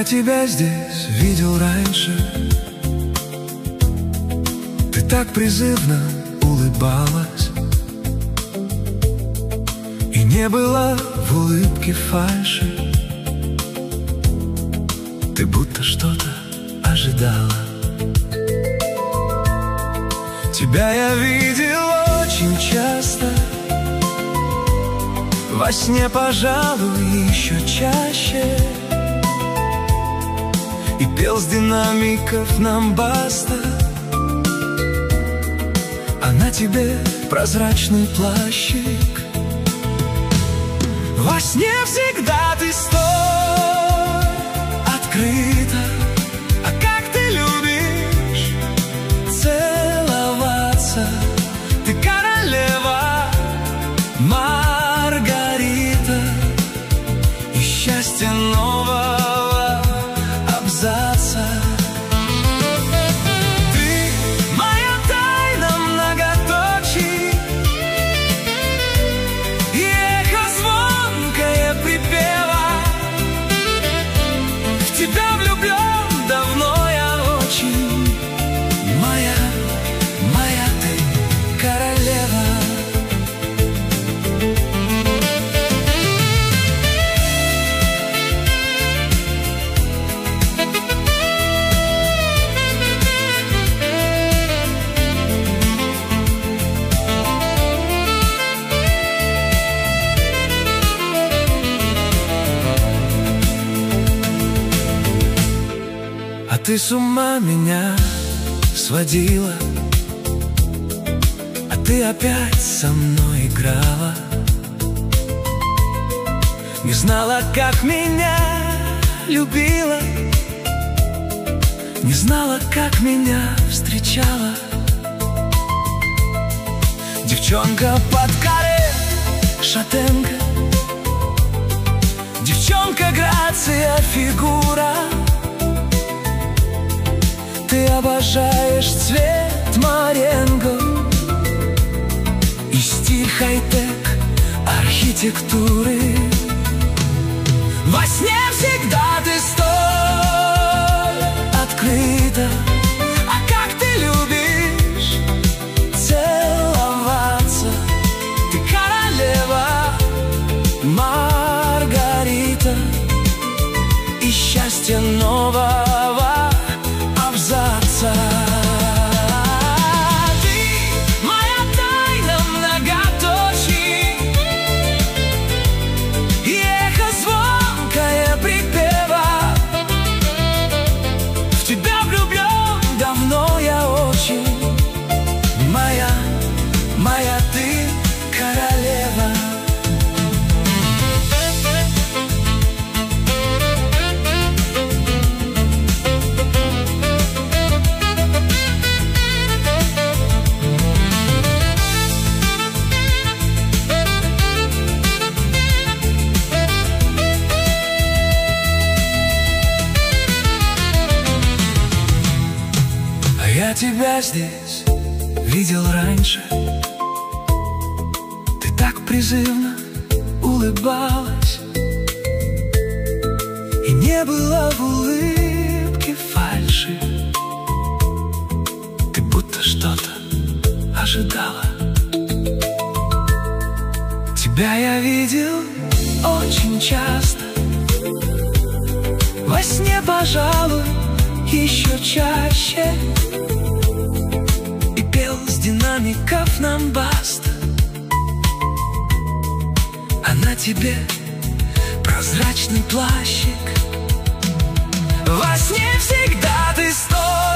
тебя здесь видел раньше. Ты так призывно улыбалась, и не было в улыбке фальши. Ты будто что-то ожидала. Тебя я видел очень часто, во сне, пожалуй, еще чаще, и пел с динамиков нам баста, а на тебе прозрачный плащик. Во сне всегда ты стой открыто, а как ты любишь целоваться. Ты королева Маргарита, и счастье нового абзаца. Ты моя тайна многоточий, и эхо звонкое припева. В тебя влюблен давно я очень. Моя ты королева. А ты с ума меня сводила, а ты опять со мной играла. Не знала, как меня любила, не знала, как меня встречала. Девчонка под каре, шатенка, девчонка, грация, фигура. Ты обожаешь цвет моренго и стиль хай-тек архитектуры. Во сне всегда ты столь открыта, а как ты любишь целоваться. Ты королева Маргарита, и счастье нового абзаца. Ты моя тайна многоточий, и эхо звонкое припева. В тебя влюблен давно я очень. Моя ты королева. Я тебя здесь видел раньше. Ты так призывно улыбалась, и не было в улыбке фальши. Ты будто что-то ожидала. Тебя я видел очень часто, во сне, пожалуй, еще чаще, и пел с динамиков нам баста, а на тебе прозрачный плащик. Во сне всегда ты стой